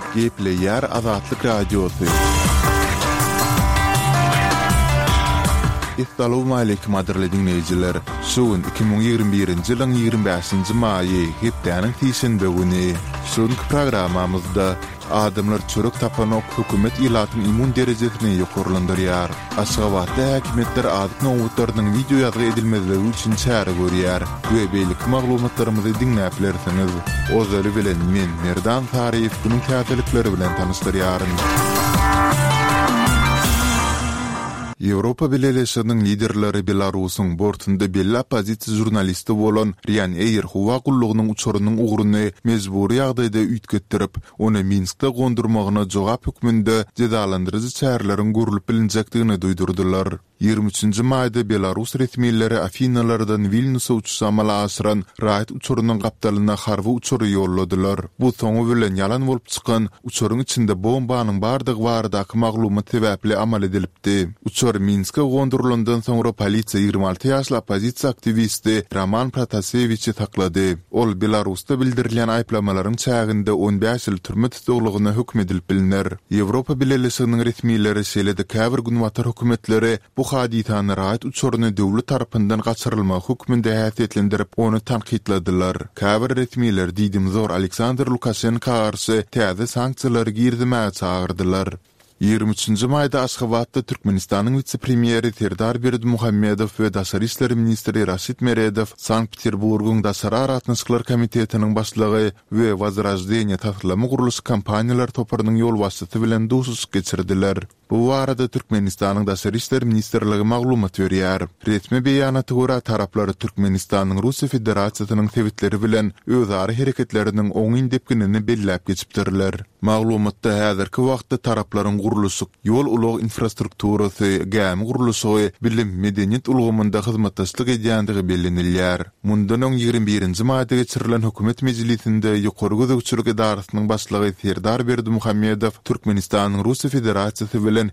Geple yer Azatlyk Radiosu. Assalamu alaykum adirli dinleyijiler. Şuun 2021-nji ýylyň 25-nji maýy hepdeniň tiýşenbe güni. Şuňky programamyzda adamlar çörek tapanok hökümet ilatyň immun derejesini ýokurlandyrýar. Aşgabatda häkimetler adyk nowutlarynyň video ýazgy edilmezligi üçin çäre görýär. We beýlik maglumatlarymyzy dinläplersiňiz. Ozary bilen men Merdan Tariýew günüň täzelikleri bilen tanystyryaryn. Ýewropa Birleşiginiň liderleri Belarusyň bortunda belli opozisiýa jurnalisti bolan Rian Eýer howa gullugynyň uçurunyň uguruny mezburi ýagdaýda üýtgetdirip, ony Minskde gondurmagyna jogap hökmünde cezalandyrjy çärelerin görülip bilinjekdigini duýdurdylar. 23-nji maýda Belarus resmiýetleri Afinalardan Vilniusa uçuş amala aşyran raýat uçurunyň gapdalyna harby uçury ýolladylar. Bu soňu bilen ýalan bolup çykan uçuryň içinde bombanyň bardygy baradaky maglumat sebäpli amal edilipdi. Uçur Minsk'e gondurulandan soňra polisiýa 26 ýaşly opozisiýa aktivisti Roman Protaseviçi taklady. Ol Belarusda bildirilen aýplamalaryň çäginde 15 ýyl türme tutuglygyna hökm edilip bilinir. Ýewropa Birleşiginiň resmiýetleri şeýle-de käbir gün watar hökümetleri bu hadisany raýat uçuryny döwlet tarapyndan gaçyrylmak hökmünde häsiýetlendirip ony tanqidladylar. Käbir resmiýetler diýdim zor Aleksandr Lukashenko garşy täze sanksiýalary girdimäge çagyrdylar. 23-nji maýda Aşgabatda Türkmenistanyň vice-premieri Serdar Berdimuhammedow we Daşary işleri ministri Raşid Meredow Sankt-Peterburgyň Daşary aratnaşyklar komitetiniň başlygy we Vazrajdeniýa tahlama guruluş kampaniýalary toparynyň ýol başçysy bilen duşuş geçirdiler. Bu arada Türkmenistanyň Daşary işleri ministrligi maglumat berýär. Resmi beýanaty görä taraplar Türkmenistanyň Russiýa Federasiýasynyň tewitleri bilen özara hereketleriniň oň indepkinini belläp geçipdirler. Maglumatda häzirki wagtda taraplaryň guruluşy, ýol ulug infrastrukturasy, gäm guruluşy, bilim, medeniýet ulgamynda hyzmatdaşlyk edýänligi bellenilýär. Mundan 21-nji maýda geçirilen hökümet mejlisinde ýokary gözegçilik idarasynyň başlygy Serdar Berdimuhammedow Türkmenistanyň Russiýa Federasiýasy bilen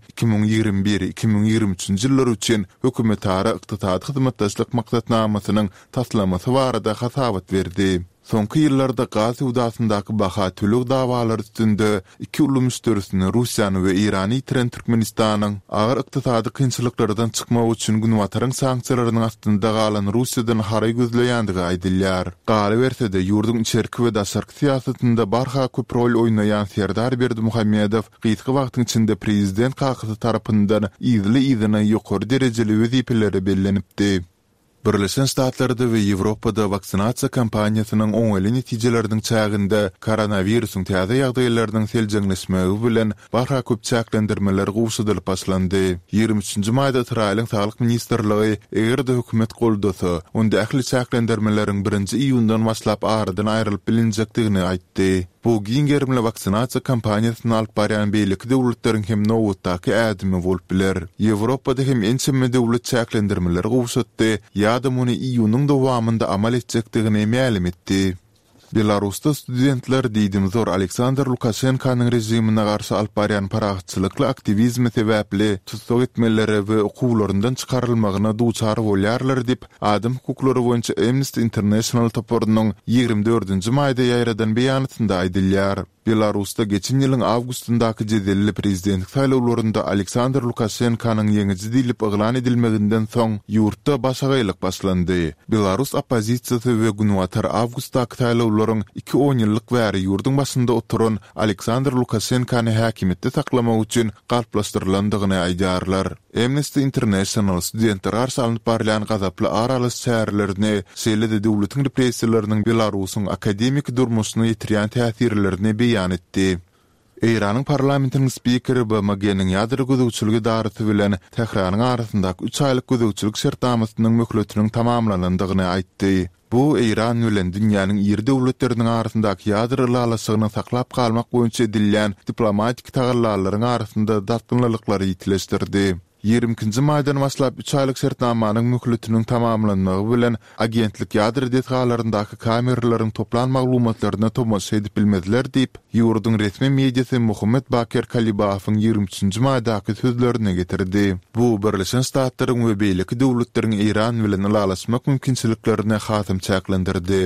2021-2023-nji ýyllar üçin hökümetara ykdysady hyzmatdaşlyk maksatnamasynyň taslamasy barada hasabat berdi. Soňky ýyllarda gaz ýudasyndaky baha tölük dawalary üstünde iki uly müşterisini Russiýany we Irany ýitiren Türkmenistanyň agyr ykdysady kynçylyklardan çykmak üçin gün wataryň sanksiýalarynyň astynda galan Russiýadan haray gözleýändigi aýdylýar. Galy bersede ýurdun içerki we daşarky siýasatynda barha köp rol oýnaýan Serdar Berdimuhammedow gysga wagtyň içinde prezident kakasy tarapyndan ýyzyna ýokary derejeli wezipeleri bellenipdi. Birleşen Ştatlarda we Ýewropada vaksinasiýa kampaniýasynyň oňaly netijeleriniň çäginde koronawirusyň täze ýagdaýlarynyň seljeňleşmegi bilen barha köp çäklendirmeler gowşadylyp başlandy. 23-nji maýda Israýlyň Saglyk ministrligi eger de hökümet goldasa, onda ähli çäklendirmeleriň 1-nji iýundan başlap aradan aýrylyp bilinjekdigini aýtdy. Bu giňgermli vaksinasiýa kampaniýasyny alyp barýan beýlik döwletleriň hem nowutdaky ädimi bolup biler. Ýewropada hem ençeme döwlet çäklendirmeler gowşatdy, ýa-da muny iýunyň dowamynda amal etjekdigini ma'lum etdi. Belarusda studentler diýdim zor Aleksandr Lukashenkonyň rejimine garşy alyp barýan paragatçylykly aktivizmi sebäpli tutuk etmeleri we okuwlaryndan çykarylmagyna duçar bolýarlar diýip adam hukuklary boýunça Amnesty International toparynyň 24-nji maýda ýaýradan beýanatynda aýdylýar. Belarusda geçen ýylyň awgustyndaky jedelli prezidentlik saýlawlarynda Aleksandr Lukashenkonyň ýeňiji diýilip eglan edilmeginden soň ýurtda başagaýlyk başlandy. Belarus opozisiýasy we gün watar awgustdaky saýlawlaryň 2 ýyllyk bäri ýurdun başynda oturan Aleksandr Lukashenkony häkimetde saklamak üçin galplaşdyrlandygyny aýdýarlar. Amnesty International studentler garşy alınıp barýan gazaply araly şäherlerini, şeýle-de döwletiň repressiýalarynyň Belarusyň akademik durmuşyna ýetirýän täsirlerini beýan etdi. Iranyň parlamentiniň spikeri BMG-niň ýadry gözegçiligi darysy bilen Tehranyň arasyndaky 3 aýlyk gözegçilik şertnamasynyň möhletiniň tamamlanandygyny aýtdy. Bu Iran bilen dünýäniň ýer döwletleriniň arasyndaky ýadry lalasygyny saklap kalmak boýunça edilýän diplomatik tagallarlaryň arasynda datgynlyklary ýitileşdirdi. 22-nji maýdan başlap 3 aýlyk şertnamanyň möhletiniň tamamlanmagy bilen agentlik ýadry detgalaryndaky kameralaryň toplan maglumatlaryna tomaşa edip bilmediler diýip ýurdun resmi mediýasy Muhammed Bakir Kalibafowyň 23-nji maýdaky sözlerine getirdi. Bu Birleşen Ştatlaryň we beýleki döwletleriň Iran bilen alalaşmak mümkinçiliklerine hasym çäklendirdi.